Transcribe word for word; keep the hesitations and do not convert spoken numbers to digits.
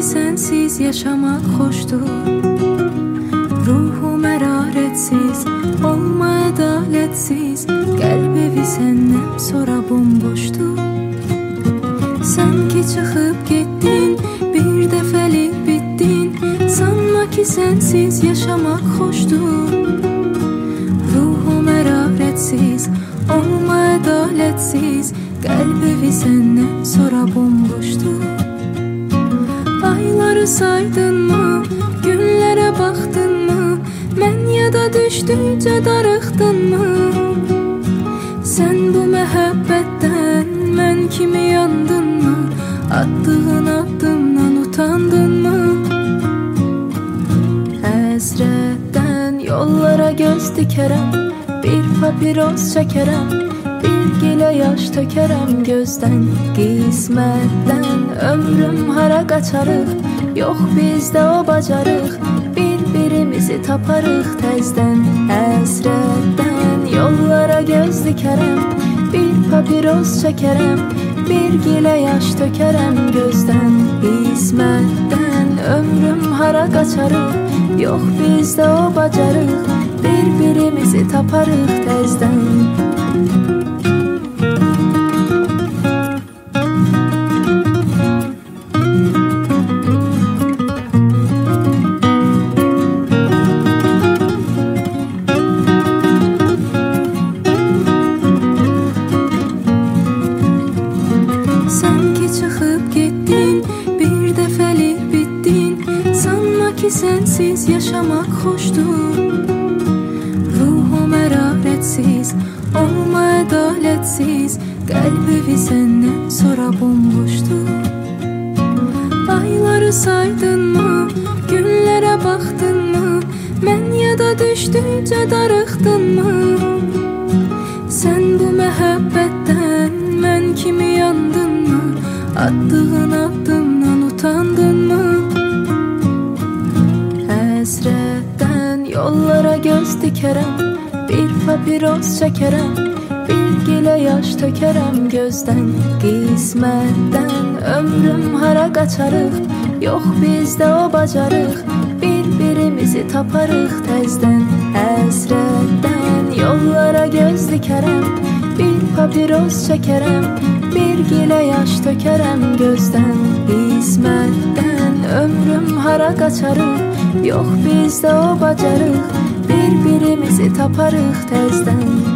sensiz yaşamak hoşdur. Ruhum eraretsiz, olma adaletsiz. Kalp evi senden sonra bomboşdur. Sen ki çıkıp gittin, bir defelik bittin. Sanma ki sensiz yaşamak hoşdur. Ruhum eraretsiz, olma adaletsiz. Kalp evi senden sonra bomboşdur. Ayları saydın mı, günlere baktın mı? Men ya da düştükçe darıktın mı? Sen bu muhabbetten men kimi yandın mı? Attığın adımdan utandın mı? Hasretten yollara göz dikerem, bir papiros çekerem, bir gile yaş tökerem gözden. Qismətdən ömrüm hara qaçarıq, yox bizdə o bacarıq, bir-birimizi taparıq təzdən. Həsrətdən yollara göz dikərəm, bir papiros çəkərəm, bir gilə yaş tökərəm gözdən. Qismətdən ömrüm hara qaçarıq, yox bizdə o bacarıq, bir-birimizi taparıq təzdən. Sensiz yaşamak hoşdur. Ruhum eraretsiz, olma adaletsiz. Kalp evi senden sonra bomboştur. Ayları saydın mı, günlere baktın mı? Men ya da düştükçe darıktın mı? Sen bu muhabbetten men kimi yandın mı? Attığın adımdan utandın mı? Hasretten yollara göz dikerem, bir papiros çekerem, bir gile yaş tökerem gözden. Qismətdən ömrüm hara qaçarıq, yox bizdə o bacarıq, bir-birimizi taparıq təzdən. Həsrətdən yollara göz dikerem, bir papiros çekerem, bir gile yaş tökerem gözden. Qismətdən ömrüm hara qaçarıq, yox bizdə o bacarıq, bir-birimizi taparıq təzdən.